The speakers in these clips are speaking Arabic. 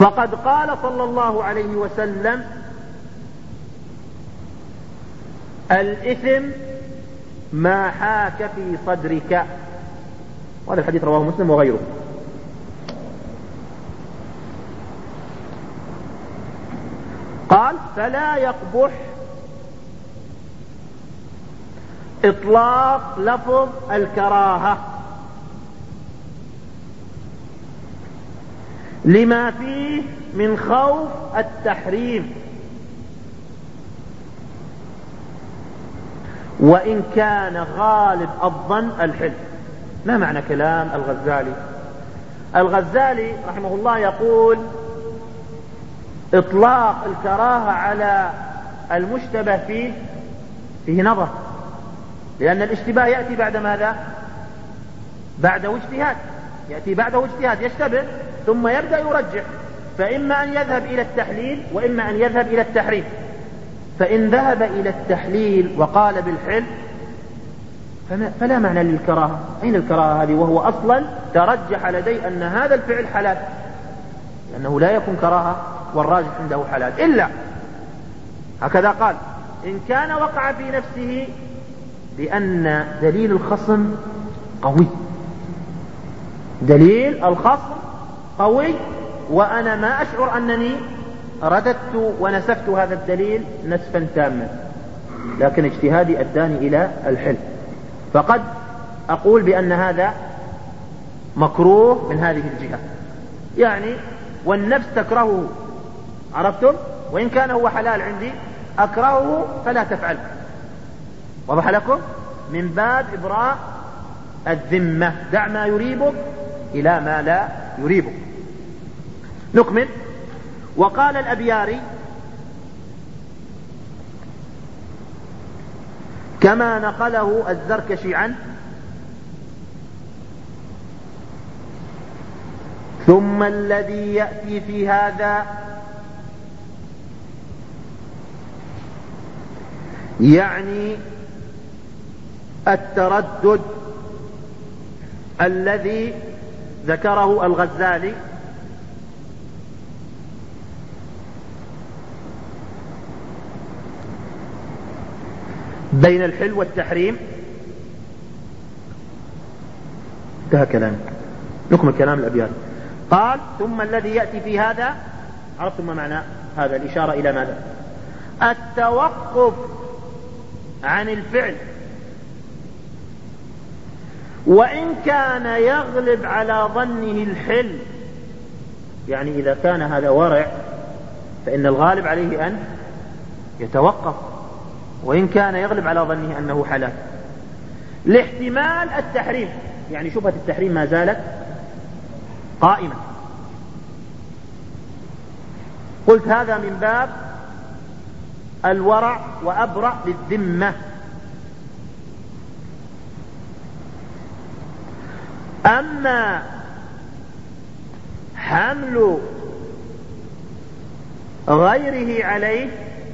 فقد قال صلى الله عليه وسلم: الإثم ما حاك في صدرك. وهذا الحديث رواه مسلم وغيره. قال: فلا يقبح إطلاق لفظ الكراهة لما فيه من خوف التحريم، وإن كان غالب الظن الحل. ما معنى كلام الغزالي؟ الغزالي رحمه الله يقول: إطلاق الكراهة على المشتبه فيه نظر، لأن الاشتباه يأتي بعد ماذا؟ بعده اجتهاد، يأتي بعده اجتهاد يشتبه ثم يبدأ يرجح، فإما أن يذهب إلى التحليل وإما أن يذهب إلى التحريم. فإن ذهب إلى التحليل وقال بالحل فلا معنى للكراهة. أين الكراهة هذه وهو أصلا ترجح لدي أن هذا الفعل حلال، لأنه لا يكون كراهة والراجح عنده حلال، إلا هكذا قال: إن كان وقع في نفسه بأن دليل الخصم قوي، دليل الخصم قوي وأنا ما أشعر أنني رددت ونسفت هذا الدليل نسفا تاما، لكن اجتهادي أداني إلى الحل، فقد أقول بأن هذا مكروه من هذه الجهة. يعني والنفس تكرهه، عرفتم؟ وإن كان هو حلال عندي أكرهه فلا تفعل. وضح لكم؟ من باب إبراء الذمة، دع ما يريبك إلى ما لا يريبك. نكمل. وقال الأبياري: كما نقله الزركشي عنه: ثم الذي يأتي في هذا يعني التردد الذي ذكره الغزالي، بين الحل والتحريم. انتهى كلامه. نكمل كلام الأبيات. قال: ثم الذي يأتي في هذا، عرفتم ما معنى هذا؟ الإشارة إلى ماذا؟ التوقف عن الفعل، وإن كان يغلب على ظنه الحل. يعني إذا كان هذا ورع فإن الغالب عليه أن يتوقف، وإن كان يغلب على ظنه أنه حلال، لاحتمال التحريم. يعني شبهة التحريم ما زالت قائمة. قلت هذا من باب الورع وأبرأ للذمة. أما حمل غيره عليه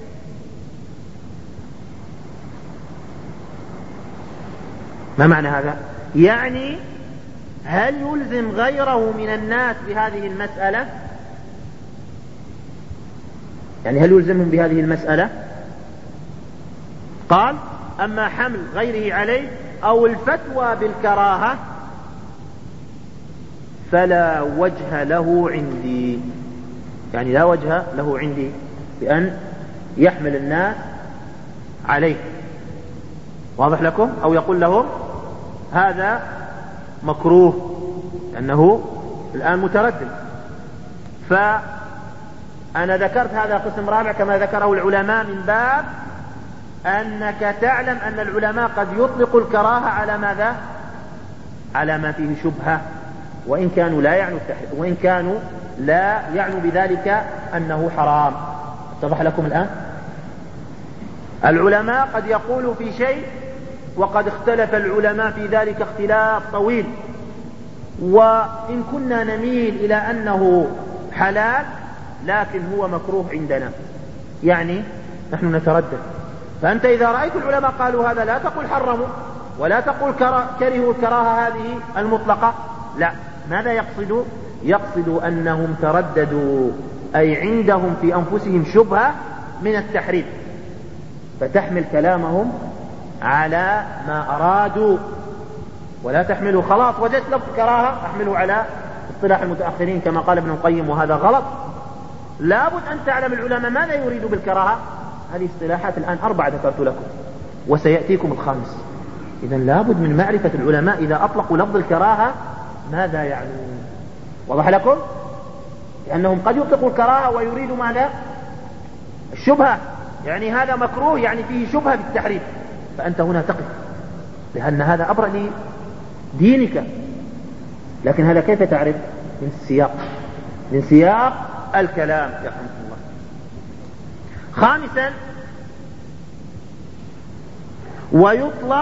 ما معنى هذا؟ يعني هل يلزم غيره من الناس بهذه المسألة؟ يعني هل يلزمهم بهذه المسألة؟ قال: أما حمل غيره عليه أو الفتوى بالكراهة فلا وجه له عندي. يعني لا وجه له عندي بأن يحمل الناس عليه. واضح لكم؟ أو يقول لهم هذا مكروه لأنه الآن متردد. فأنا ذكرت هذا قسم رابع كما ذكره العلماء من باب أنك تعلم أن العلماء قد يطلق الكراهة على ماذا؟ على ما فيه شبهة، وإن كانوا لا يعنوا التحريم، وإن كانوا لا يعنوا بذلك أنه حرام. اتضح لكم الآن؟ العلماء قد يقولوا في شيء وقد اختلف العلماء في ذلك اختلاف طويل، وإن كنا نميل إلى أنه حلال لكن هو مكروه عندنا، يعني نحن نتردد. فأنت إذا رأيت العلماء قالوا هذا لا تقول حرموا ولا تقول كرهوا الكراهة هذه المطلقة، لا. ماذا يقصد؟ يقصد أنهم ترددوا، أي عندهم في أنفسهم شبهة من التحريم، فتحمل كلامهم على ما أرادوا، ولا تحمله خلاص وجدت لفظ كراهة أحمله على اصطلاح المتأخرين كما قال ابن القيم، وهذا غلط. لابد أن تعلم العلماء ماذا يريد بالكراهة. هذه اصطلاحات الآن 4 ذكرت لكم، وسيأتيكم الخامس. إذا لابد من معرفة العلماء إذا أطلقوا لفظ الكراهة ماذا يعنون. وضح لكم؟ لأنهم قد يطلقوا الكراهة ويريدوا ماذا؟ الشبهة، يعني هذا مكروه، يعني فيه شبهة بالتحريم، فأنت هنا تقف، لأن هذا أبرأ لدينك. لكن هذا كيف تعرف؟ من السياق، من سياق الكلام. يرحمكم الله. خامسا، ويطلق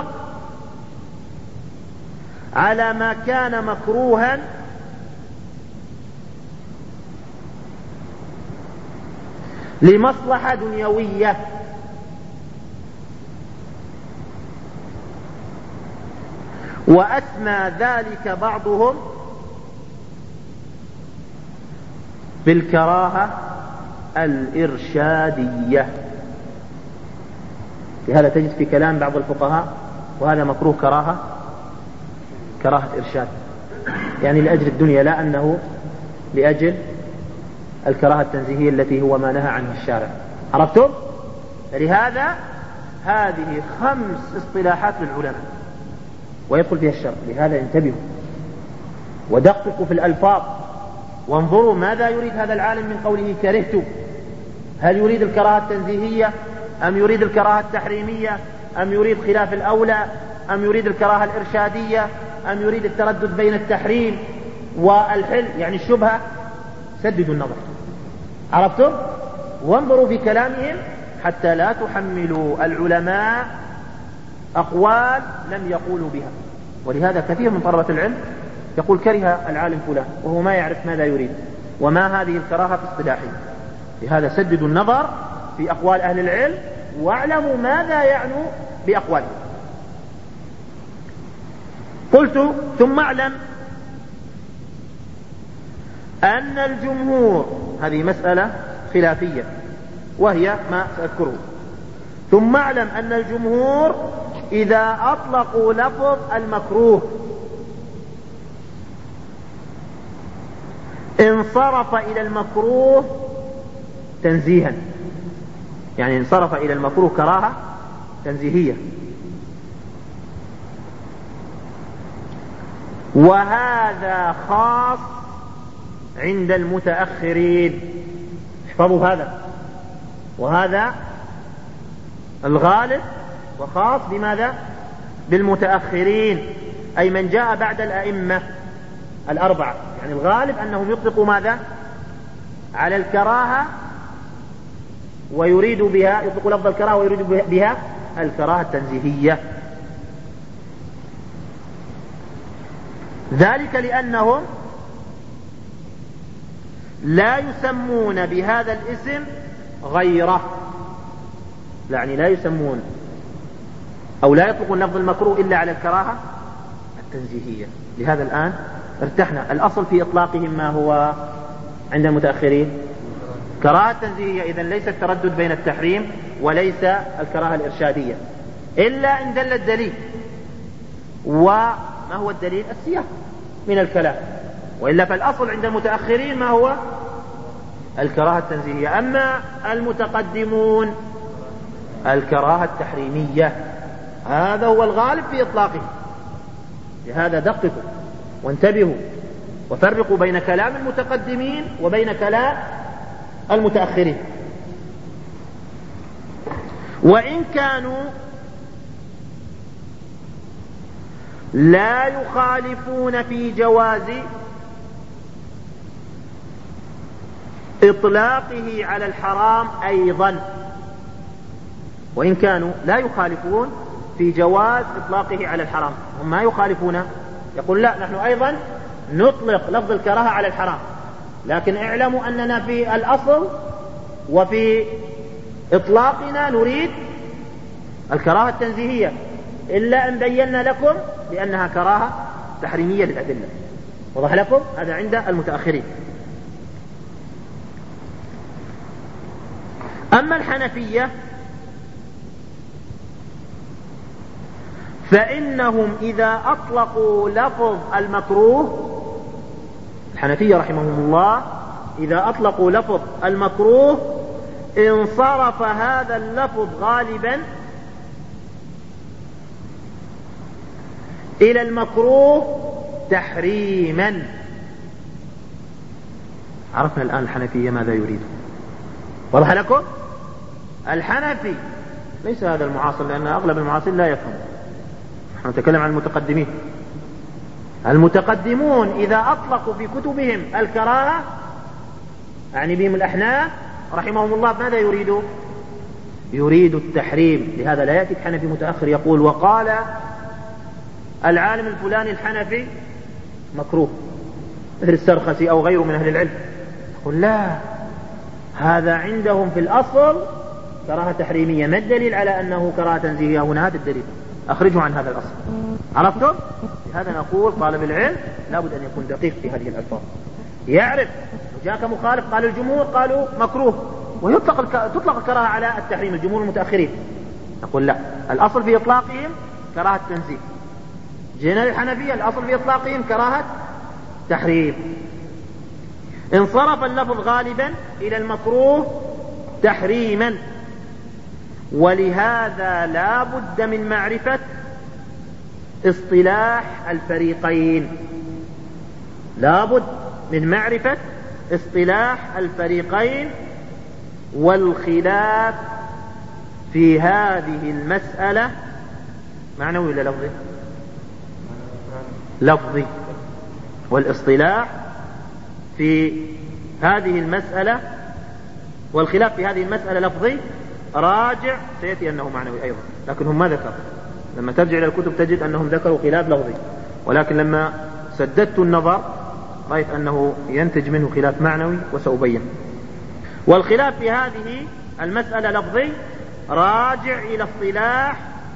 على ما كان مكروها لمصلحة دنيوية، وأسمى ذلك بعضهم بالكراهة الإرشادية. لهذا تجد في كلام بعض الفقهاء وهذا مكروه كراهة إرشاد، يعني لأجل الدنيا، لا أنه لأجل الكراهة التنزيهية التي هو ما نهى عنه الشارع. عرفتم؟ لهذا هذه 5 اصطلاحات للعلماء ويدخل فيها الشرع. لهذا انتبهوا ودققوا في الألفاظ، وانظروا ماذا يريد هذا العالم من قوله كرهت. هل يريد الكراهة التنزيهية، أم يريد الكراهة التحريمية، أم يريد خلاف الأولى، أم يريد الكراهة الإرشادية، أم يريد التردد بين التحريم والحل، يعني الشبهة. سددوا النظر. عرفتم؟ وانظروا في كلامهم حتى لا تحملوا العلماء أقوال لم يقولوا بها. ولهذا كثير من طلبة العلم يقول كره العالم فلان وهو ما يعرف ماذا يريد وما هذه الكراهة في اصطلاحه. لهذا سددوا النظر في أقوال أهل العلم واعلموا ماذا يعنوا بأقوالهم. قلت ثم اعلم أن الجمهور، هذه مسألة خلافية وهي ما سأذكره، ثم اعلم أن الجمهور إذا أطلقوا لفظ المكروه انصرف إلى المكروه تنزيها، يعني انصرف إلى المكروه كراهة تنزيهية. وهذا خاص عند المتأخرين، احفظوا هذا، وهذا الغالب وخاص بماذا؟ بالمتأخرين، أي من جاء بعد الأئمة 4. يعني الغالب أنهم يطلقوا ماذا؟ على الكراهة ويريد بها، يطلق لفظ الكراهة ويريد بها الكراهة التنزيهية. ذلك لأنهم لا يسمون بهذا الاسم غيره، يعني لا يسمون أو لا يطلقون لفظ المكروه إلا على الكراهة التنزيهية. لهذا الآن ارتحنا. الأصل في إطلاقهم ما هو عند المتأخرين؟ كراهة تنزيهية، إذن ليس التردد بين التحريم وليس الكراهة الإرشادية، إلا إن دل الدليل. وما هو الدليل؟ السياق من الكلام، وإلا فالأصل عند المتأخرين ما هو؟ الكراهة التنزيهية. أما المتقدمون الكراهة التحريمية، هذا هو الغالب في إطلاقه. لهذا دققوا وانتبهوا وفرقوا بين كلام المتقدمين وبين كلام المتأخرين. وإن كانوا لا يخالفون في جواز إطلاقه على الحرام أيضا، وإن كانوا لا يخالفون في جواز إطلاقه على الحرام، هم ما يخالفون، يقول لا نحن أيضا نطلق لفظ الكراهة على الحرام، لكن اعلموا أننا في الأصل وفي إطلاقنا نريد الكراهة التنزيهية، إلا أن بينا لكم بأنها كراهة تحريمية للأدلة. وضح لكم؟ هذا عند المتأخرين. أما الحنفية فإنهم إذا أطلقوا لفظ المكروه، الحنفية رحمهم الله إذا أطلقوا لفظ المكروه انصرف هذا اللفظ غالبا إلى المكروه تحريما. عرفنا الآن الحنفية ماذا يريد. واضح لكم؟ الحنفي ليس هذا المعاصر، لأن أغلب المعاصر لا يفهم. نحن نتكلم عن المتقدمين. المتقدمون إذا أطلقوا في كتبهم الكراهة، يعني بهم الأحناف رحمهم الله، ماذا يريدوا؟ يريد التحريم. لهذا لا يأتي الحنفي متأخر يقول وقال العالم الفلاني الحنفي مكروه مثل السرخسي أو غيره من أهل العلم، يقول لا، هذا عندهم في الأصل كراهة تحريمية. ما الدليل على أنه كراهة تنزيهية؟ هنا هذا الدليل، أخرجه عن هذا الأصل. عرفتم؟ لهذا نقول طالب العلم لابد أن يكون دقيق في هذه الألفاظ، يعرف. جاءك مخالف قال الجمهور قالوا مكروه، وتطلق الكراهة على التحريم الجمهور المتأخرين، نقول لا، الأصل في إطلاقهم كراهة التنزيه. جينا للحنفية الأصل في إطلاقهم كراهة تحريم. انصرف اللفظ غالبا إلى المكروه تحريما، ولهذا لا بد من معرفة اصطلاح الفريقين. لا بد من معرفة اصطلاح الفريقين والخلاف في هذه المسألة معنوي ولا لفظي؟ لفظي. والاصطلاح في هذه المسألة والخلاف في هذه المسألة لفظي، راجع سيأتي أنه معنوي أيضا، لكن هم ما ذكروا. لما ترجع إلى الكتب تجد أنهم ذكروا خلاف لفظي، ولكن لما سددت النظر رأيت أنه ينتج منه خلاف معنوي وسأبين. والخلاف في هذه المسألة لفظي راجع إلى اصطلاح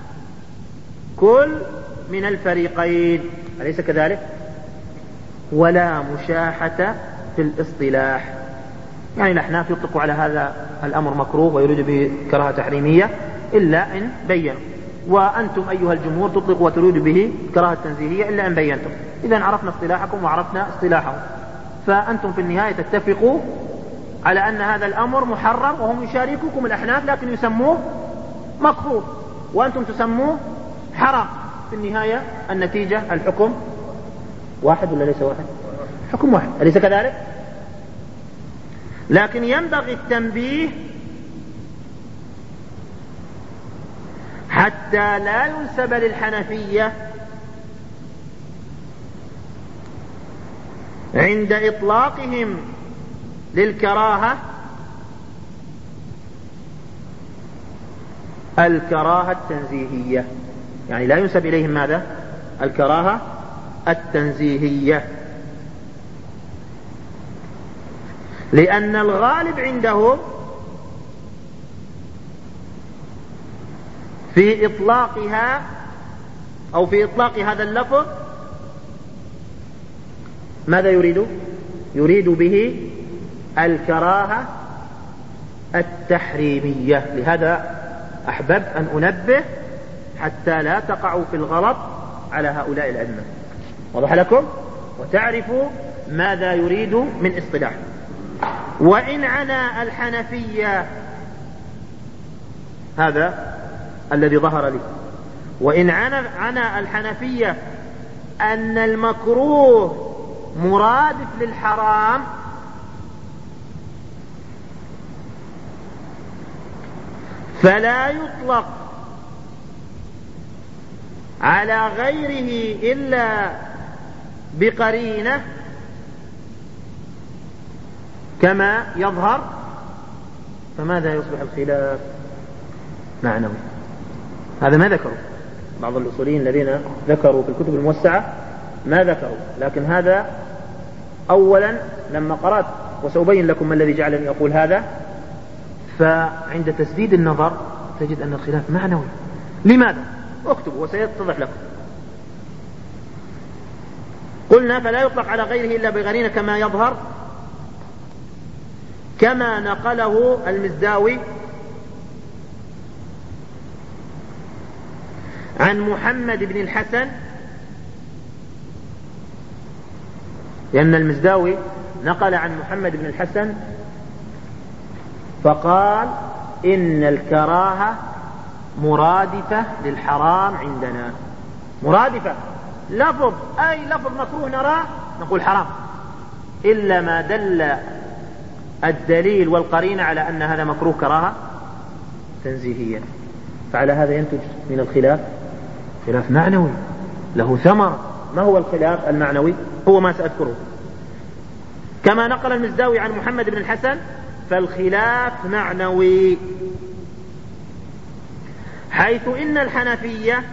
كل من الفريقين، أليس كذلك؟ ولا مشاحة في الاصطلاح. يعني الأحناف يطلقوا على هذا الأمر مكروه ويريد به كراهة تحريمية إلا إن بينوا، وأنتم أيها الجمهور تطلقوا وتريد به كراهة تنزيهية إلا أن بينتم. إذن عرفنا اصطلاحكم وعرفنا اصطلاحهم، فأنتم في النهاية تتفقوا على أن هذا الأمر محرم، وهم يشاركوكم الأحناف لكن يسموه مكروه وأنتم تسموه حرام. في النهاية النتيجة الحكم واحد ولا ليس واحد؟ حكم واحد، أليس كذلك؟ لكن ينبغي التنبيه حتى لا ينسب للحنفية عند إطلاقهم للكراهة الكراهة التنزيهية، يعني لا ينسب إليهم ماذا؟ الكراهة التنزيهية، لأن الغالب عندهم في إطلاقها أو في إطلاق هذا اللفظ ماذا يريد؟ يريد به الكراهة التحريمية. لهذا أحببت أن أنبه حتى لا تقعوا في الغلط على هؤلاء الأئمة. وضح لكم؟ وتعرفوا ماذا يريد من اصطلاح. وإن عنا الحنفية، هذا الذي ظهر لي، وإن عنا الحنفية أن المكروه مرادف للحرام، فلا يطلق على غيره إلا بقرينة كما يظهر، فماذا يصبح الخلاف؟ معنوي. هذا ما ذكروا بعض الأصوليين الذين ذكروا في الكتب الموسعة، ما ذكروا، لكن هذا أولا لما قرأت، وسأبين لكم ما الذي جعلني أقول هذا، فعند تسديد النظر تجد أن الخلاف معنوي. لماذا؟ اكتبوا وسيتضح لكم. قلنا فلا يطلق على غيره إلا بقرينة كما يظهر، كما نقله المزداوي عن محمد بن الحسن، لأن المزداوي نقل عن محمد بن الحسن فقال إن الكراهة مرادفة للحرام عندنا. مرادفة لفظ، أي لفظ مكروه نراه نقول حرام، إلا ما دل الدليل والقرينة على أن هذا مكروه كراهة تنزيهية. فعلى هذا ينتج من الخلاف خلاف معنوي له ثمر. ما هو الخلاف المعنوي؟ هو ما سأذكره. كما نقل المزداوي عن محمد بن الحسن فالخلاف معنوي، حيث إن الحنفية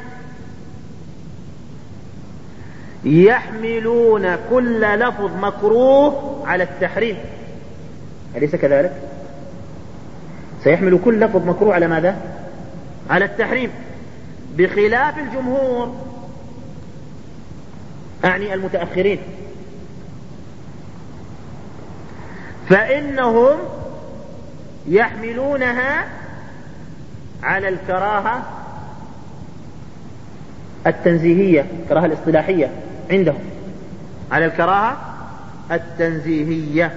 يحملون كل لفظ مكروه على التحريم، أليس كذلك؟ سيحمل كل لفظ مكروه على ماذا؟ على التحريم، بخلاف الجمهور، أعني المتأخرين، فإنهم يحملونها على الكراهة التنزيهية، الكراهة الاصطلاحية عندهم، على الكراهة التنزيهية.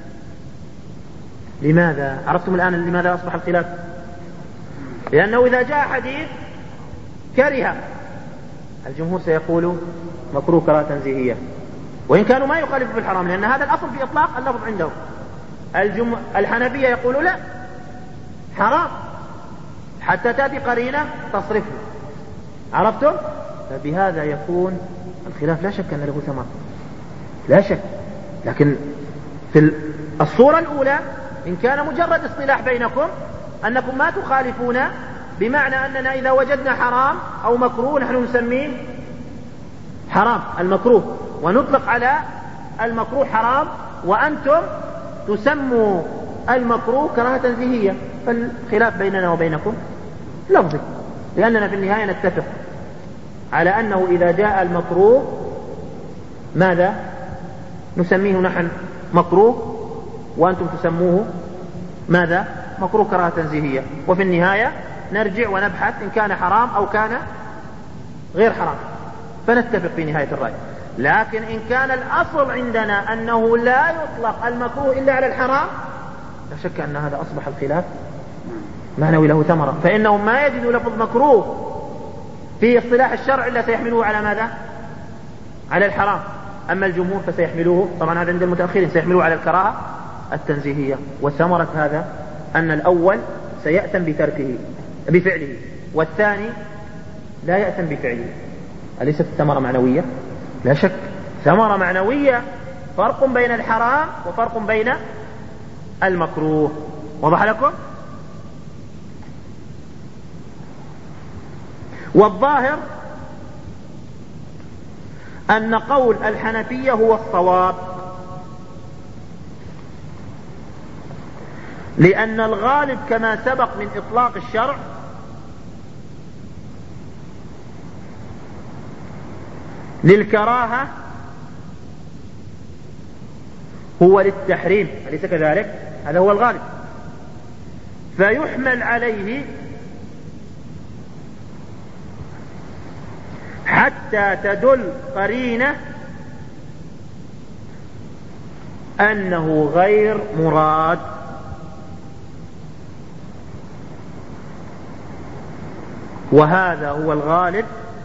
لماذا؟ عرفتم الآن لماذا أصبح الخلاف؟ لأنه إذا جاء حديث كره الجمهور سيقول مكروه كراهة تنزيهية، وإن كانوا ما يخالفوا في الحرام، لأن هذا الأصل في إطلاق اللفظ عندهم. الحنفية يقولوا لا حرام حتى تأتي قرينة تصرفه. عرفتم؟ فبهذا يكون الخلاف لا شك أن له ثمر، لا شك. لكن في الصورة الأولى إن كان مجرد اصطلاح بينكم أنكم ما تخالفون، بمعنى أننا إذا وجدنا حرام أو مكروه نحن نسميه حرام المكروه، ونطلق على المكروه حرام، وأنتم تسموا المكروه كراهة تنزيهية. فالخلاف بيننا وبينكم لفظي، لأننا في النهاية نتفق على أنه إذا جاء المكروه ماذا نسميه نحن؟ مكروه، وأنتم تسموه ماذا؟ مكروه كراهة تنزيهية. وفي النهاية نرجع ونبحث إن كان حرام أو كان غير حرام، فنتفق في نهاية الرأي. لكن إن كان الأصل عندنا أنه لا يطلق المكروه إلا على الحرام، لا شك أن هذا أصبح الخلاف معنوي له ثمرة. فإنهم ما يجدوا لفظ مكروه في اصطلاح الشرع إلا سيحملوه على ماذا؟ على الحرام. أما الجمهور فسيحملوه، طبعا هذا عند المتأخرين، سيحملوه على الكراهة التنزيهية. وثمرة هذا أن الأول سيأتم بفعله، والثاني لا يأتم بفعله. أليست الثمرة معنوية؟ لا شك ثمرة معنوية، فرق بين الحرام وفرق بين المكروه. وضح لكم؟ والظاهر أن قول الحنفية هو الصواب، لأن الغالب كما سبق من إطلاق الشرع للكراهة هو للتحريم، أليس كذلك؟ هذا هو الغالب، فيحمل عليه حتى تدل قرينة أنه غير مراد. وهذا هو الغالب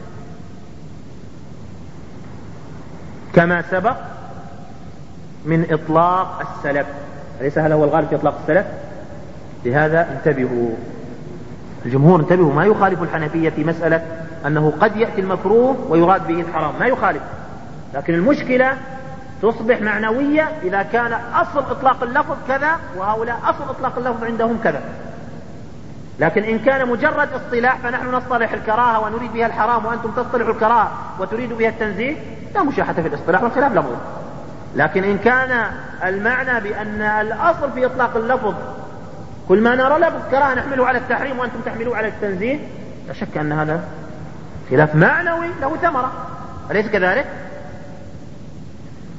كما سبق من إطلاق السلف، أليس هذا هو الغالب في إطلاق السلف؟ لهذا انتبهوا، الجمهور انتبهوا، ما يخالف الحنفية في مسألة أنه قد يأتي المكروه ويراد به الحرام، ما يخالف. لكن المشكلة تصبح معنوية إذا كان أصل إطلاق اللفظ كذا، وهؤلاء أصل إطلاق اللفظ عندهم كذا. لكن إن كان مجرد اصطلاح فنحن نصطلح الكراهة ونريد بها الحرام، وأنتم تصطلحوا الكراهة وتريدوا بها التنزيه، لا مشاحة في الاصطلاح والخلاف لفظ. لكن إن كان المعنى بأن الأصل في إطلاق اللفظ كل ما نرى لفظ كراهة نحمله على التحريم وأنتم تحملوه على التنزيه، لا شك أن هذا خلاف معنوي له ثمرة، أليس كذلك؟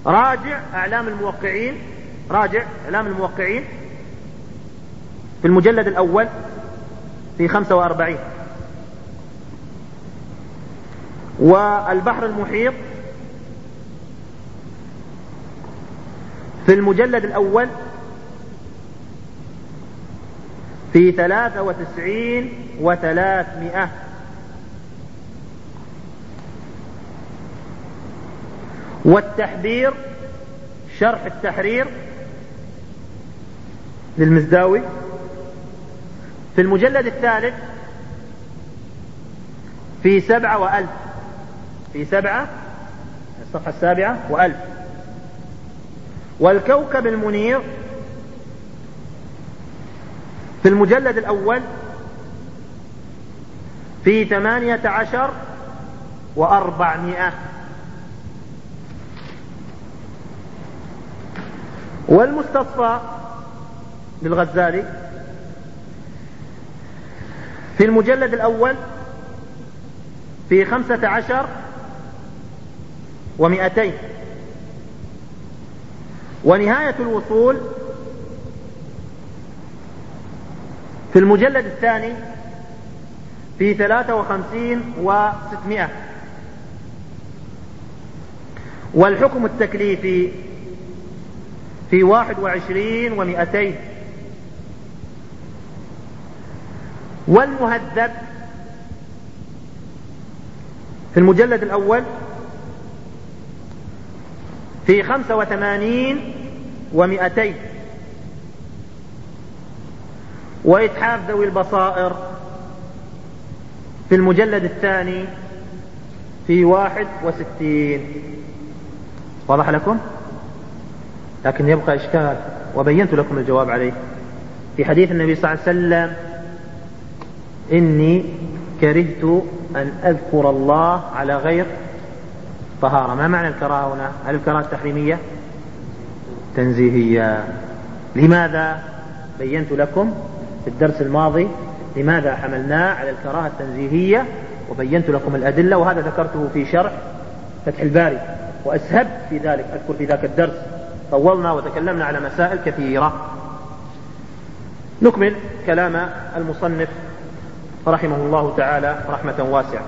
راجع إعلام الموقعين في المجلد الأول في 45، والبحر المحيط في المجلد الأول في 93 و300، والتحبير شرح التحرير للمزداوي في المجلد الثالث في 7 و1000، في 7 الصفحة 7 و1000، والكوكب المنير في المجلد الأول في 18 و400، والمستصفى للغزالي في المجلد الأول في 15 و200، ونهاية الوصول في المجلد الثاني في 53 و600، والحكم التكليفي في 21 و200، والمهذب في المجلد الأول في 85 و200، وإتحاف ذوي البصائر في المجلد الثاني في 61. واضح لكم؟ لكن يبقى إشكال، وبينت لكم الجواب عليه في حديث النبي صلى الله عليه وسلم: إني كرهت أن أذكر الله على غير طهارة. ما معنى الكراهة هنا؟ هل الكراهة التحريمية؟ تنزيهية. لماذا؟ بينت لكم في الدرس الماضي لماذا حملناه على الكراهة التنزيهية، وبينت لكم الأدلة، وهذا ذكرته في شرح فتح الباري، وأسهبت في ذلك، أذكر في ذاك الدرس طولنا وتكلمنا على مسائل كثيرة. نكمل كلام المصنف رحمه الله تعالى رحمة واسعة.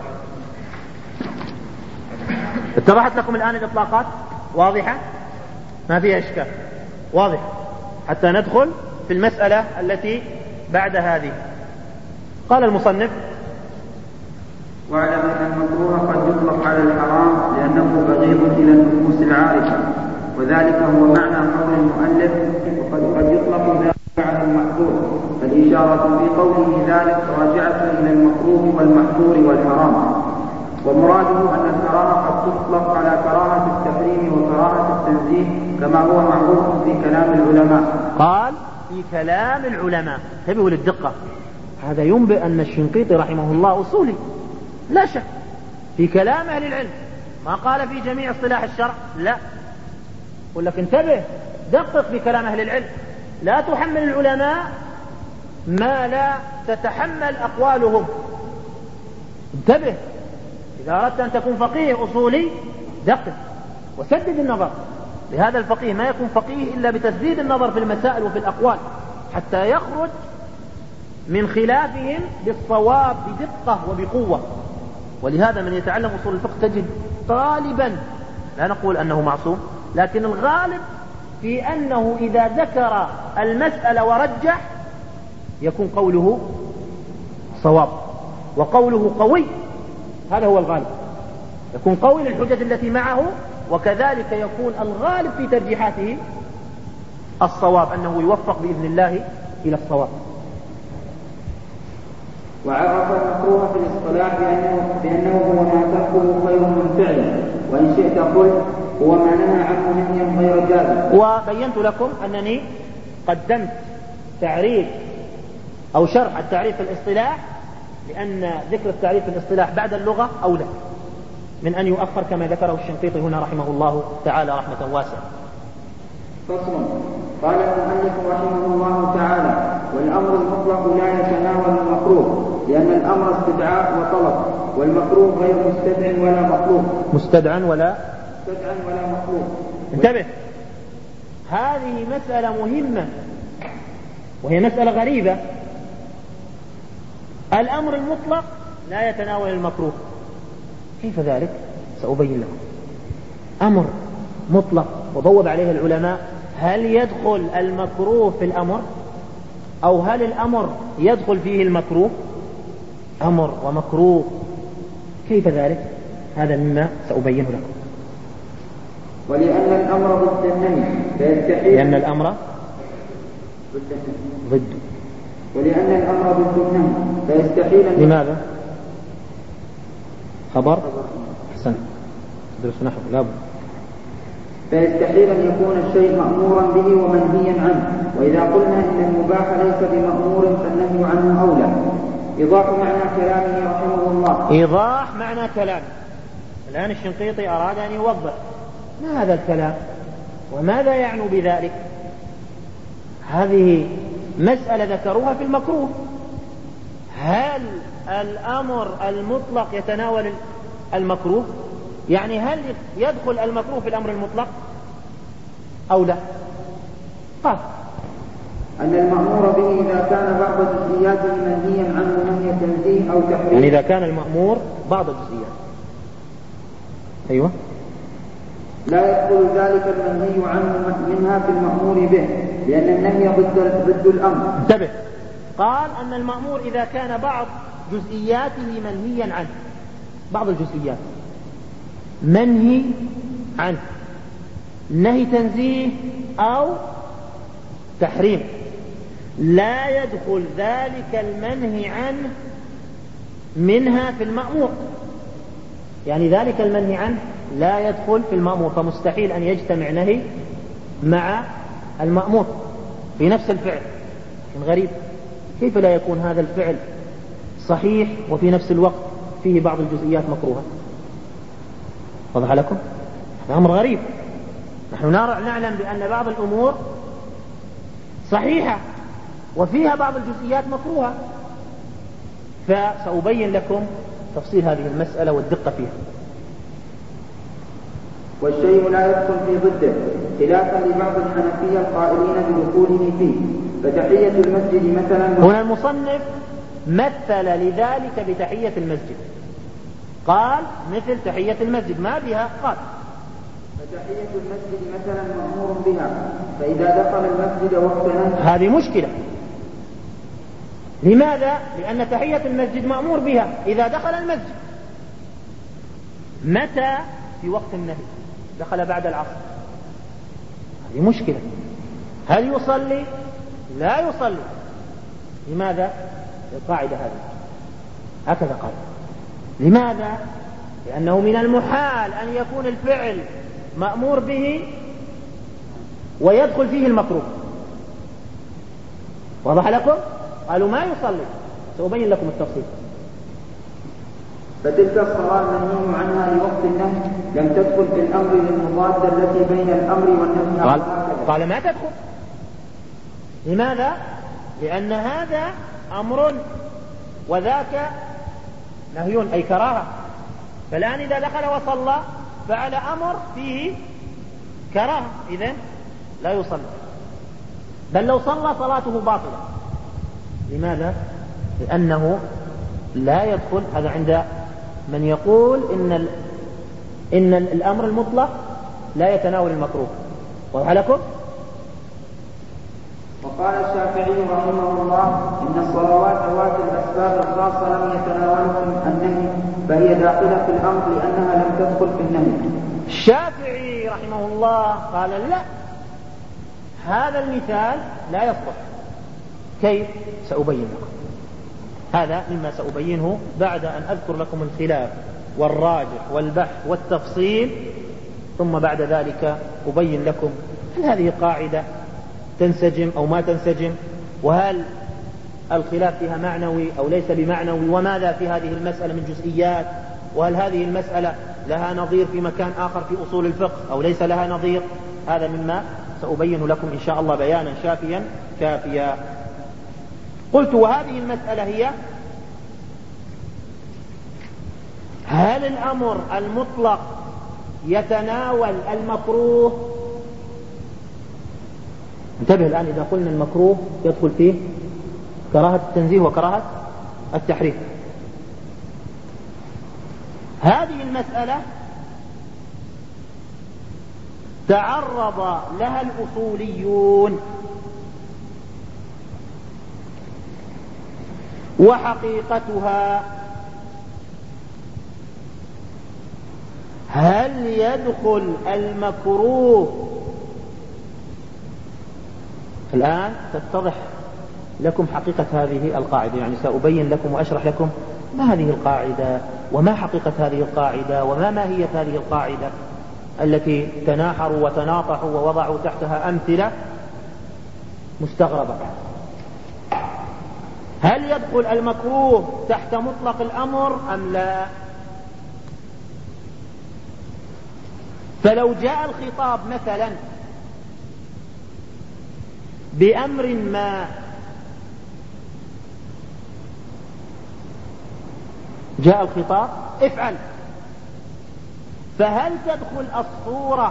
اتضحت لكم الآن الإطلاقات؟ واضحة؟ ما فيها إشكال؟ واضح؟ حتى ندخل في المسألة التي بعد هذه. قال المصنف: واعلم أن المكروه قد يطلق على الحرام لأنه بغيض إلى النفوس العارفة، وذلك هو معنى قول المؤلف: وقد يطلق ذلك على المحظور، فالإشارة في قوله ذلك راجعة إلى المكروه والمحظور والحرام، ومراده أن الكراهة قد تطلق على كراهة التحريم وكراهة التنزيه كما هو معروف في كلام العلماء. قال في كلام العلماء، انتبهوا للدقة، هذا ينبئ أن الشنقيطي رحمه الله أصولي لا شك، في كلام أهل العلم، ما قال في جميع اصطلاح الشرع، لا، يقول لك انتبه دقق في كلام أهل العلم، لا تحمل العلماء ما لا تتحمل أقوالهم. انتبه، إذا أردت أن تكون فقيه أصولي دقق وسدد النظر، لهذا الفقيه ما يكون فقيه إلا بتسديد النظر في المسائل وفي الأقوال حتى يخرج من خلافهم بالصواب بدقة وبقوة. ولهذا من يتعلم أصول الفقه تجد غالبا، لا نقول أنه معصوم، لكن الغالب في أنه إذا ذكر المسألة ورجح يكون قوله صواب وقوله قوي، هذا هو الغالب، يكون قوي للحجة التي معه، وكذلك يكون الغالب في ترجيحاته الصواب، أنه يوفق بإذن الله إلى الصواب. وعرف المكروه في الاصطلاح بأنه هو ما تركه خير من فعله، وإن شئت قل هو ما نهى عنه نهيا غير جازم. وبينت لكم أنني قدمت تعريف أو شرح التعريف في الاصطلاح، لأن ذكر التعريف في الاصطلاح بعد اللغة أولى من أن يؤخر كما ذكره الشنقيطي هنا رحمه الله تعالى رحمة واسعة. فصل. قال المؤلف رحمه الله تعالى: والأمر المطلق لا يتناول المكروه، لأن الأمر استدعاء وطلب، والمكروه غير مستدع ولا مطلوب. مستدعى ولا مطلوب. انتبه، هذه مسألة مهمة وهي مسألة غريبة. الأمر المطلق لا يتناول المكروه. كيف ذلك؟ سأبين لكم. أمر مطلق وبوب عليه العلماء، هل يدخل المكروه في الأمر أو هل الأمر يدخل فيه المكروه؟ أمر ومكروه، كيف ذلك؟ هذا مما سأبينه لكم. ولأن الأمر ضد النهي فيستحيل، لأن الأمر ضد، ولأن الأمر ضد النهي فيستحيل. لماذا؟ خبر أحسن، درس نحو لابد. فيستحيل أن يكون الشيء مأمورا به ومنهيا عنه، وإذا قلنا إن المباح ليس بمأمور فالنهي عنه أولى. إيضاح معنى كلامه رحمه الله. إيضاح معنى كلامه. الآن الشنقيطي أراد أن يوضح ما هذا الكلام وماذا يعني بذلك. هذه مسألة ذكروها في المكروه. هل الأمر المطلق يتناول المكروه؟ يعني هل يدخل المكروه في الأمر المطلق أو لا؟ قال أن المأمور به إذا كان بعض جزئياته منهيا عنه نهي تنزيه أو تحريم. يعني إذا كان المأمور بعض الجزئيات، أيوة، لا يدخل ذلك المنهي عنه منها في المأمور به، لأن النهي ضد الأمر. انتبه، قال أن المأمور إذا كان بعض جزئياته منهيا عنه، بعض الجزئيات منهي عنه، نهي تنزيه أو تحريم، لا يدخل ذلك المنهي عنه منها في المأمور. يعني ذلك المنهي عنه لا يدخل في المأمور، فمستحيل أن يجتمع نهي مع المأمور في نفس الفعل. غريب، كيف لا يكون هذا الفعل صحيح وفي نفس الوقت فيه بعض الجزئيات مكروهة؟ وضح لكم؟ هذا أمر غريب. نحن نعلم بأن بعض الأمور صحيحة وفيها بعض الجزئيات مكروهة، فسأبين لكم تفصيل هذه المسألة والدقة فيها. والشيء لا يدخل في ضده، خلافا لبعض الحنفية القائلين بدخوله فيه، فتحية المسجد مثلا. هنا المصنف مثل لذلك بتحية المسجد، قال مثل تحية المسجد، ما بها؟ قال فتحية المسجد مثلا مأمور بها، فإذا دخل المسجد وقتها. هذه مشكلة. لماذا؟ لأن تحية المسجد مأمور بها إذا دخل المسجد. متى؟ في وقت النهي، دخل بعد العصر، هذه مشكلة. هل يصلي؟ لا يصلي. لماذا؟ القاعدة هذه هكذا قال. لماذا؟ لأنه من المحال أن يكون الفعل مأمور به ويدخل فيه المكروه. واضح لكم؟ قالوا ما يصلي، سأبين لكم التفصيل. فتلك الصلاة المنهي عنها لوقت النهي لم تدخل في الأمر للمضادة التي بين الأمر والنهي. قال ما تدخل. لماذا؟ لأن هذا أمر وذاك نهي أي كراهة. فالآن إذا دخل وصلى فعل أمر فيه كراهة، إذن لا يصلي، بل لو صلى صلاته باطلة. لماذا؟ لأنه لا يدخل. هذا عند من يقول إن الأمر المطلق لا يتناول المكروه. واضح لكم؟ وقال الشافعي رحمه الله إن الصلوات ذوات الأسباب الخاصة لم يتناولها النهي فهي داخلة في الأمر لأنها لم تدخل في النهي. الشافعي رحمه الله قال لا، هذا المثال لا يصلح. كيف؟ سأبين لكم. هذا مما سأبينه بعد أن أذكر لكم الخلاف والراجح والبحث والتفصيل، ثم بعد ذلك أبين لكم هل هذه قاعدة تنسجم أو ما تنسجم، وهل الخلاف فيها معنوي أو ليس بمعنوي، وماذا في هذه المسألة من جزئيات، وهل هذه المسألة لها نظير في مكان آخر في أصول الفقه أو ليس لها نظير. هذا مما سأبين لكم إن شاء الله بيانا شافيا كافيا. قلت وهذه المسألة هي هل الأمر المطلق يتناول المكروه انتبه الآن، إذا قلنا المكروه يدخل فيه كراهة التنزيه وكراهة التحريم. هذه المسألة تعرض لها الأصوليون، وحقيقتها هل يدخل المكروه؟ الآن تتضح لكم حقيقة هذه القاعدة، يعني سأبين لكم وأشرح لكم ما هذه القاعدة وما حقيقة هذه القاعدة وما ماهية هذه القاعدة التي تناحروا وتناطحوا ووضعوا تحتها أمثلة مستغربة. هل يدخل المكروه تحت مطلق الأمر أم لا؟ فلو جاء الخطاب مثلا بأمر ما، جاء الخطاب افعل، فهل تدخل الصورة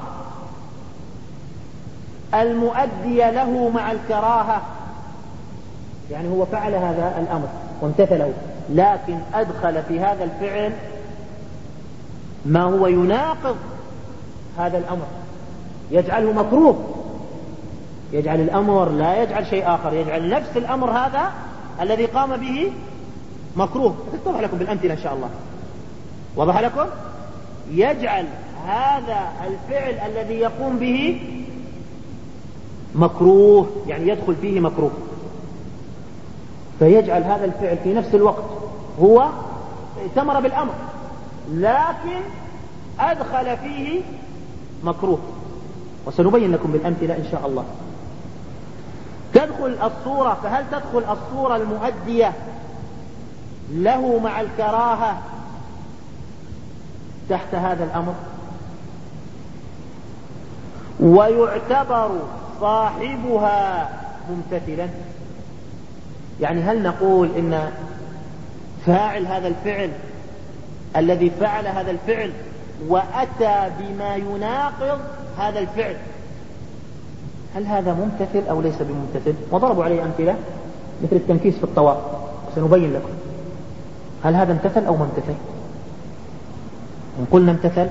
المؤدية له مع الكراهة؟ يعني هو فعل هذا الأمر وامتثله، لكن أدخل في هذا الفعل ما هو يناقض هذا الأمر، يجعله مكروه، يجعل الأمر لا يجعل شيء آخر، يجعل نفس الأمر هذا الذي قام به مكروه. تتضح لكم بالأمثلة إن شاء الله. وضح لكم؟ يجعل هذا الفعل الذي يقوم به مكروه، يعني يدخل فيه مكروه، فيجعل هذا الفعل في نفس الوقت هو ائتمر بالأمر لكن أدخل فيه مكروه، وسنبين لكم بالأمثلة إن شاء الله. تدخل الصورة، فهل تدخل الصورة المؤدية له مع الكراهة تحت هذا الأمر؟ ويعتبر صاحبها ممتثلا؟ يعني هل نقول إن فاعل هذا الفعل الذي فعل هذا الفعل وأتى بما يناقض هذا الفعل، هل هذا ممتثل أو ليس بممتثل؟ وضربوا عليه أمثلة مثل التنكيس في الطواف، سنبين لكم هل هذا امتثل أو ما امتثل. إن قلنا امتثل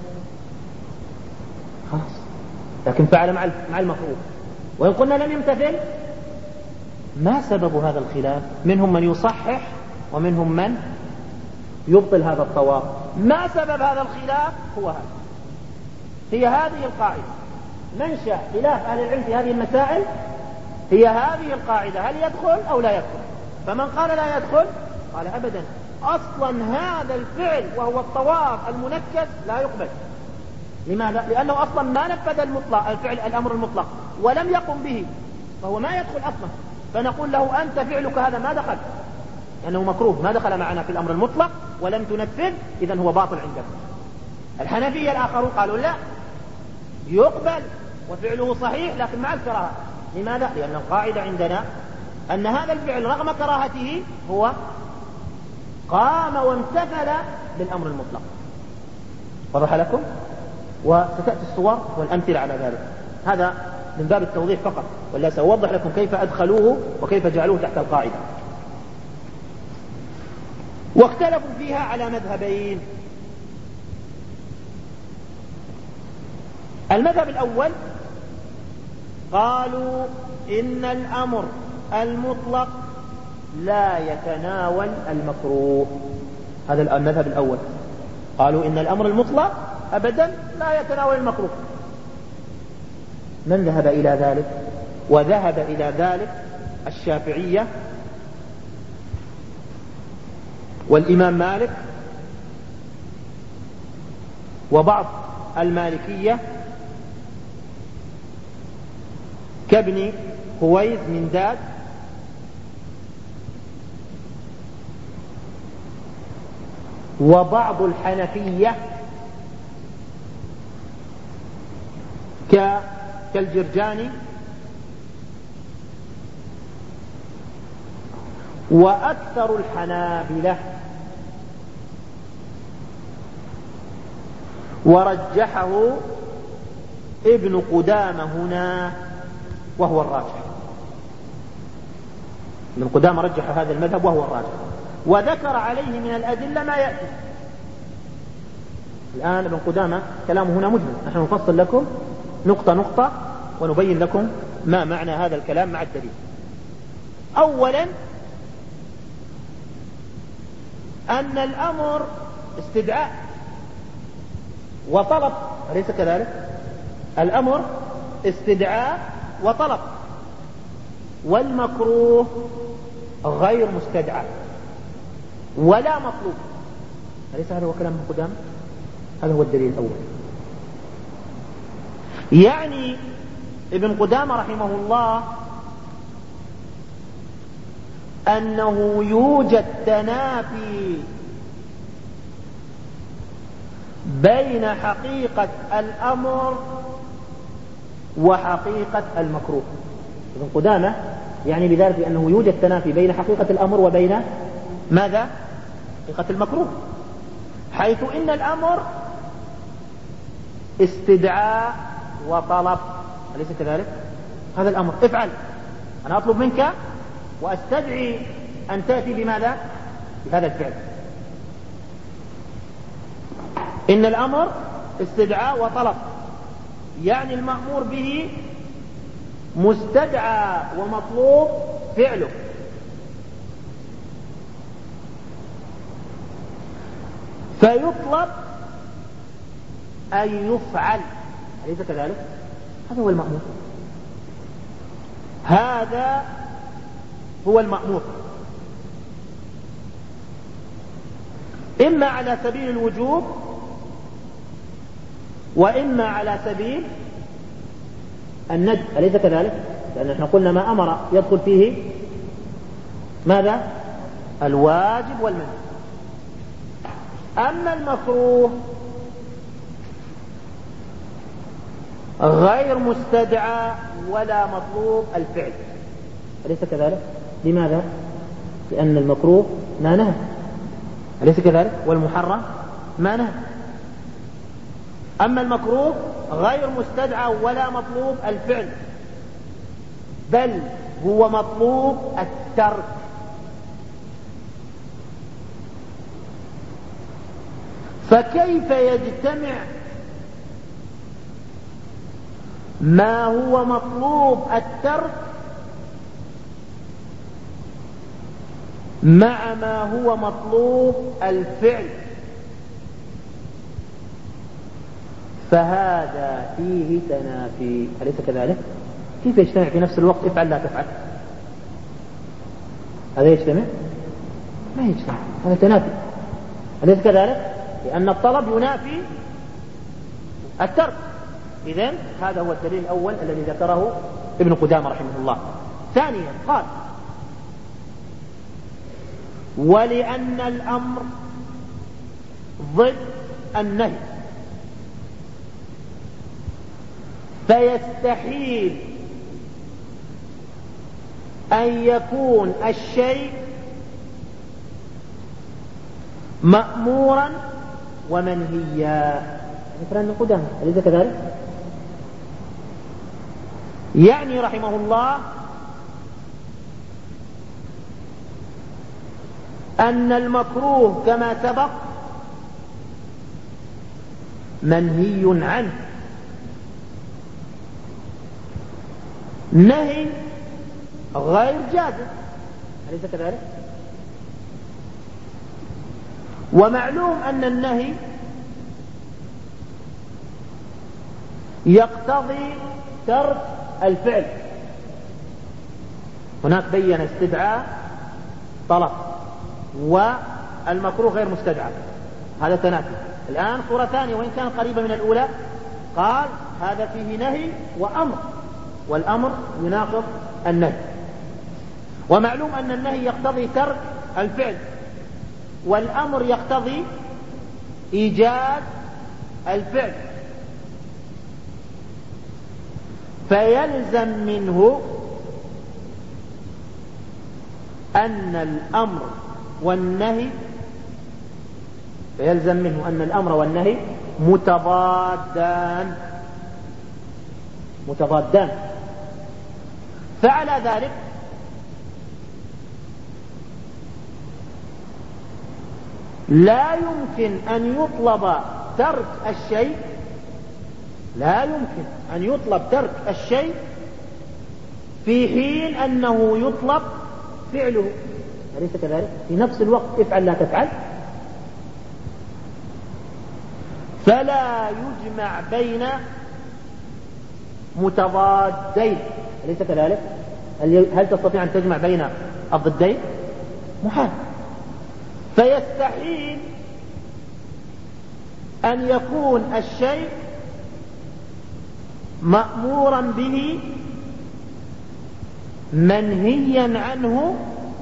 خلاص، لكن فعل مع المفروض. وإن قلنا لم يمتثل، ما سبب هذا الخلاف؟ منهم من يصحح ومنهم من يبطل هذا الطواف. ما سبب هذا الخلاف؟ هو هذا، هي هذه القاعدة. منشأ خلاف أهل العلم في هذه المسائل هي هذه القاعدة، هل يدخل أو لا يدخل؟ فمن قال لا يدخل قال أبدا، أصلا هذا الفعل وهو الطواف المنكس لا يقبل. لماذا؟ لأنه أصلا ما نفذ المطلق الفعل الأمر المطلق ولم يقم به، فهو ما يدخل أصلا. فنقول له أنت فعلك هذا ما دخل، لأنه مكروه، ما دخل معنا في الأمر المطلق ولم تنفذ، إذن هو باطل عندك. الحنفية الآخرون قالوا لا، يقبل وفعله صحيح لكن مع الكراهة. لماذا؟ لأن القاعدة عندنا أن هذا الفعل رغم كراهته هو قام وامتثل بالأمر المطلق. وضح لكم؟ وستأتي الصور والأمثلة على ذلك، هذا من باب التوضيح فقط، ولا سأوضح لكم كيف أدخلوه وكيف جعلوه تحت القاعدة. واختلفوا فيها على مذهبين. المذهب الأول قالوا إن الأمر المطلق لا يتناول المكروه. هذا المذهب الأول، قالوا إن الأمر المطلق أبدا لا يتناول المكروه. من ذهب إلى ذلك؟ وذهب إلى ذلك الشافعية والإمام مالك وبعض المالكية كابن هويز من داد وبعض الحنفية كالجرجاني وأكثر الحنابلة، ورجحه ابن قدامة هنا وهو الراجح. ابن قدامة رجح هذا المذهب وهو الراجح، وذكر عليه من الأدلة ما يأتي. الآن ابن قدامة كلامه هنا مجمل، نحن نفصل لكم نقطة نقطة ونبين لكم ما معنى هذا الكلام مع الدليل. أولا أن الأمر استدعاء وطلب، أليس كذلك؟ الأمر استدعاء وطلب، والمكروه غير مستدعى ولا مطلوب. أليس هذا هو كلام ابن قدامة؟ هذا هو الدليل الأول. يعني ابن قدامة رحمه الله أنه يوجد تنافي بين حقيقة الأمر وحقيقة المكروه. ابن قدامة يعني بذلك أنه يوجد تنافي بين حقيقة الأمر وبين ماذا؟ حقيقة المكروه، حيث إن الأمر استدعاء وطلب، أليس كذلك؟ هذا الأمر افعل، أنا أطلب منك وأستدعي أن تأتي بماذا؟ بهذا الفعل. إن الأمر استدعاء وطلب، يعني المأمور به مستدعى ومطلوب فعله. فيطلب أن يفعل، أليس كذلك؟ هذا هو المأمور، هذا هو المأمور، إما على سبيل الوجوب وإما على سبيل الندب، أليس كذلك؟ لأن احنا قلنا ما أمر يدخل فيه ماذا؟ الواجب والمندوب. أما المكروه غير مستدعى ولا مطلوب الفعل، أليس كذلك؟ لماذا؟ لأن المكروه ما نهى، أليس كذلك؟ والمحرم ما نهى. أما المكروه غير مستدعى ولا مطلوب الفعل، بل هو مطلوب الترك. فكيف يجتمع ما هو مطلوب الترك مع ما هو مطلوب الفعل؟ فهذا فيه تنافي، أليس كذلك؟ كيف يجتمع في نفس الوقت افعل لا تفعل؟ هذا يجتمع؟ ما يجتمع، هذا تنافي، أليس كذلك؟ لأن الطلب ينافي الترك. إذن هذا هو الدليل الأول الذي ذكره ابن قدامة رحمه الله. ثانيا قال: ولأن الأمر ضد النهي، فيستحيل أن يكون الشيء مأمورا ومنهيا. مثل ابن قدامة، أليس كذلك؟ يعني رحمه الله أن المكروه كما سبق منهي عنه، نهي غير جازم، أليس كذلك؟ ومعلوم أن النهي يقتضي ترك الفعل. هناك بين استدعاء طلب، والمكروه غير مستدعى، هذا تنافي. الآن صورة ثانية وإن كانت قريبة من الأولى، قال هذا فيه نهي وأمر، والأمر يناقض النهي. ومعلوم أن النهي يقتضي ترك الفعل، والأمر يقتضي إيجاد الفعل، فيلزم منه أن الأمر والنهي متضادان. فعلى ذلك لا يمكن أن يطلب ترك الشيء، لا يمكن أن يطلب ترك الشيء في حين أنه يطلب فعله، أليس كذلك؟ في نفس الوقت افعل لا تفعل، فلا يجمع بين متضادين، أليس كذلك؟ هل تستطيع أن تجمع بين الضدين؟ محال. فيستحيل أن يكون الشيء مأمورا به منهيا عنه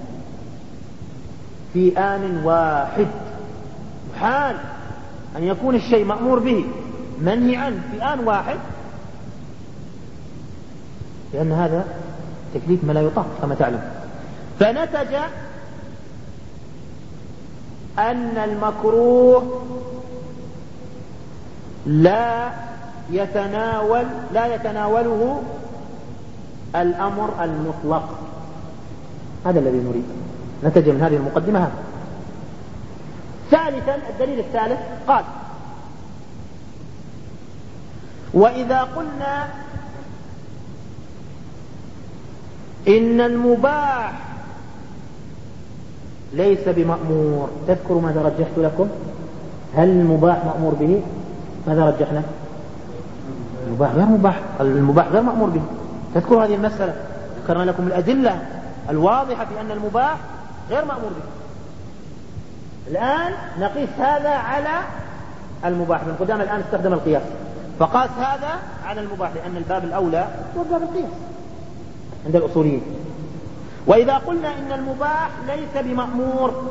في آن واحد. محال أن يكون الشيء مأمور به منهي عنه في آن واحد، لأن هذا تكليف ما لا يطاق كما تعلم. فنتج أن المكروه لا يتناوله الأمر المطلق. هذا الذي نريد، نتج من هذه المقدمة هذا. ثالثا الدليل الثالث قال: وإذا قلنا إن المباح ليس بمأمور، تذكروا ماذا رجحت لكم؟ هل المباح مأمور به؟ ماذا رجحنا؟ المباح غير مأمور به. تذكروا هذه المسألة، ذكرنا لكم الأدلة الواضحة في أن المباح غير مأمور به. الآن نقيس هذا على المباح. ابن قدامة الآن استخدم القياس، فقاس هذا على المباح، لأن الباب الأولى هو باب القياس عند الأصوليين. وإذا قلنا إن المباح ليس بمأمور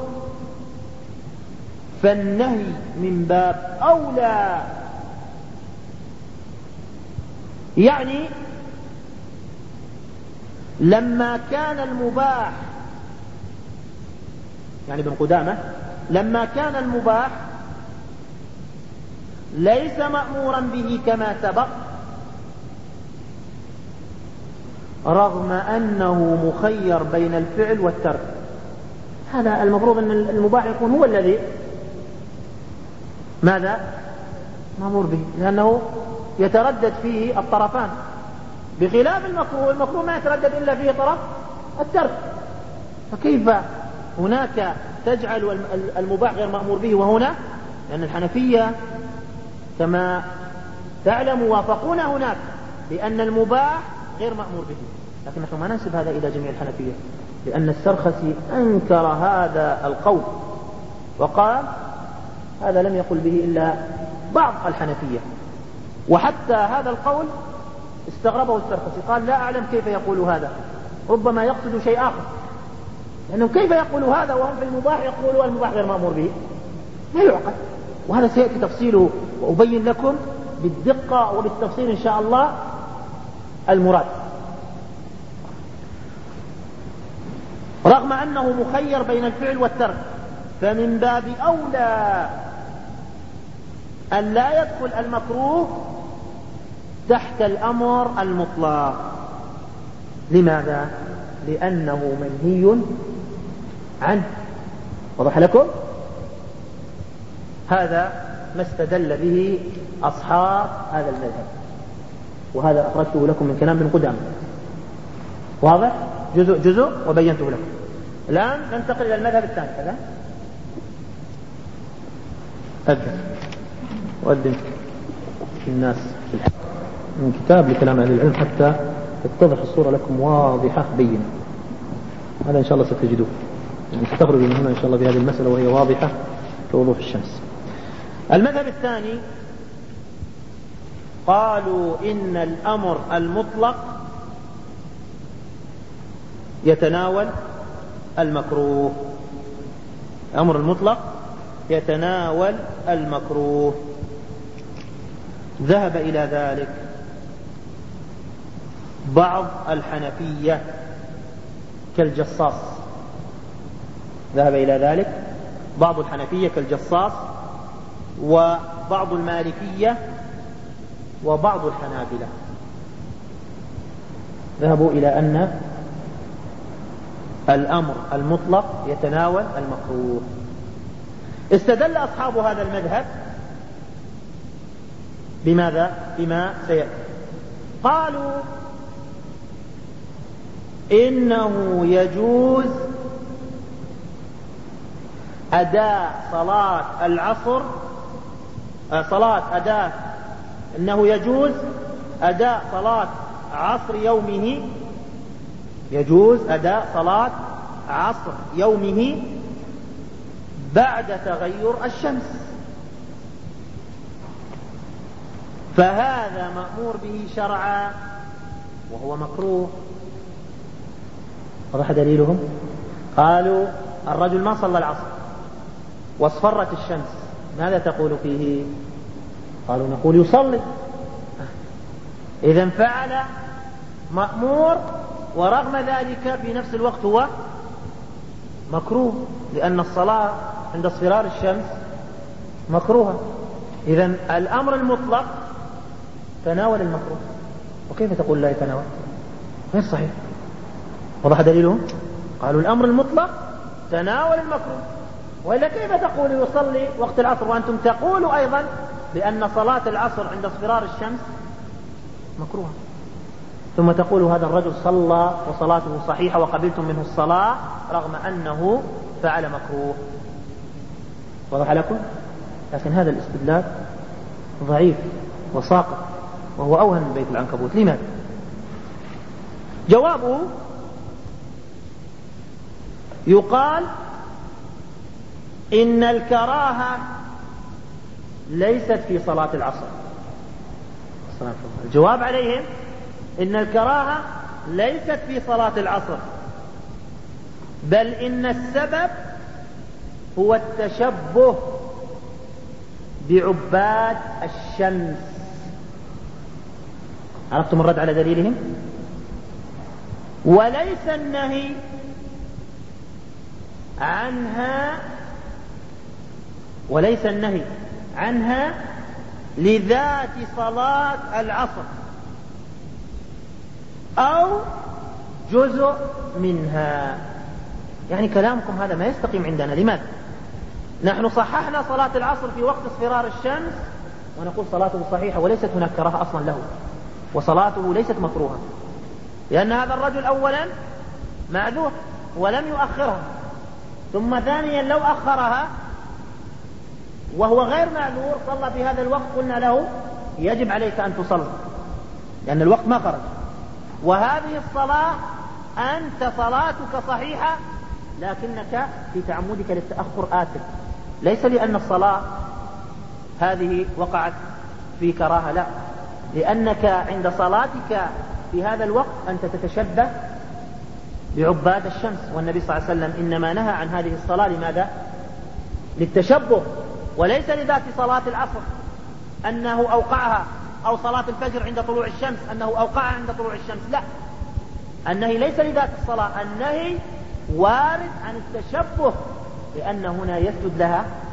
فالنهي من باب أولى. يعني لما كان المباح، يعني ابن قدامة لما كان المباح ليس مأمورا به كما سبق، رغم أنه مخير بين الفعل والترك، هذا المفروض أن المباح يكون هو الذي ماذا؟ مأمور به، لأنه يتردد فيه الطرفان، بخلاف المكروه. المكروه ما يتردد إلا فيه طرف الترك، فكيف هناك تجعل المباح غير مأمور به وهنا؟ لأن الحنفية كما تعلم وافقونا هناك بأن المباح غير مأمور به، لكن نحن ما ننسب هذا إلى جميع الحنفية، لأن السرخسي أنكر هذا القول وقال هذا لم يقل به إلا بعض الحنفية، وحتى هذا القول استغربه السرخسي، قال لا أعلم كيف يقول هذا، ربما يقصد شيء آخر، لأنه كيف يقول هذا وهم في المباح يقولوا المباح غير مأمور به؟ لا يعقل. وهذا سيأتي تفصيله وأبين لكم بالدقة وبالتفصيل إن شاء الله المراد. رغم أنه مخير بين الفعل والترك، فمن باب أولى أن لا يدخل المكروه تحت الأمر المطلق. لماذا؟ لأنه منهي عنه. وضح لكم؟ هذا ما استدل به أصحاب هذا المذهب، وهذا أخرجته لكم من كلام ابن قدامة. واضح؟ جزء وبينته لكم. الآن ننتقل إلى المذهب الثاني. كذا أذن وأذن الناس من كتاب لكلام أهل العلم حتى تتضح الصورة لكم واضحة بينة. هذا إن شاء الله ستجدوه، يعني ستخرج من هنا إن شاء الله بهذه المسألة وهي واضحة كوضوح الشمس. المذهب الثاني قالوا إن الأمر المطلق يتناول المكروه. الأمر المطلق يتناول المكروه. ذهب إلى ذلك بعض الحنفية كالجصاص، ذهب إلى ذلك بعض الحنفية كالجصاص، وبعض المالكية، وبعض الحنابلة. ذهبوا إلى أن الأمر المطلق يتناول المكروه. استدل أصحاب هذا المذهب بماذا؟ بما سيأتي. قالوا إنه يجوز أداء صلاة العصر إنه يجوز أداء صلاة عصر يومه، يجوز أداء صلاة عصر يومه بعد تغير الشمس، فهذا مأمور به شرعا وهو مكروه. وضح دليلهم؟ قالوا الرجل ما صلى العصر واصفرت الشمس، ماذا تقول فيه؟ قالوا نقول يصلي. إذن فعل مأمور ورغم ذلك في نفس الوقت هو مكروه، لأن الصلاة عند اصفرار الشمس مكروهة. إذن الأمر المطلق تناول المكروه، وكيف تقول لا يتناول؟ غير صحيح. وضح دليلهم؟ قالوا الأمر المطلق تناول المكروه، وإلا كيف تقول يصلي وقت العصر وأنتم تقولوا أيضا بأن صلاة العصر عند اصفرار الشمس مكروهة، ثم تقول هذا الرجل صلى وصلاته صحيحة وقبلتم منه الصلاة رغم أنه فعل مكروه. وضح لكم؟ لكن هذا الاستدلال ضعيف وساقط وهو أوهن من بيت العنكبوت. لماذا؟ جوابه يقال إن الكراهة ليست في صلاة العصر. الجواب عليهم إن الكراهة ليست في صلاة العصر، بل إن السبب هو التشبه بعباد الشمس. عرفتم الرد على دليلهم؟ وليس النهي عنها لذات صلاة العصر أو جزء منها. يعني كلامكم هذا ما يستقيم عندنا. لماذا؟ نحن صححنا صلاة العصر في وقت اصفرار الشمس ونقول صلاته صحيحة وليست هناك كراهة أصلا له، وصلاته ليست مكروهة، لأن هذا الرجل أولا معذور ولم يؤخرها، ثم ثانيا لو أخرها وهو غير معذور صلى في هذا الوقت قلنا له يجب عليك أن تصلي لأن الوقت ما خرج. وهذه الصلاة أنت صلاتك صحيحة لكنك في تعمدك للتأخر آثم، ليس لأن الصلاة هذه وقعت في كراهة، لا، لأنك عند صلاتك في هذا الوقت أنت تتشبه بعباد الشمس، والنبي صلى الله عليه وسلم إنما نهى عن هذه الصلاة لماذا؟ للتشبه، وليس لذات صلاة العصر أنه أوقعها، أو صلاة الفجر عند طلوع الشمس أنه أوقعها عند طلوع الشمس، لا، النهي ليس لذات الصلاة، النهي وارد عن التشبه، لأن هنا يسجد لها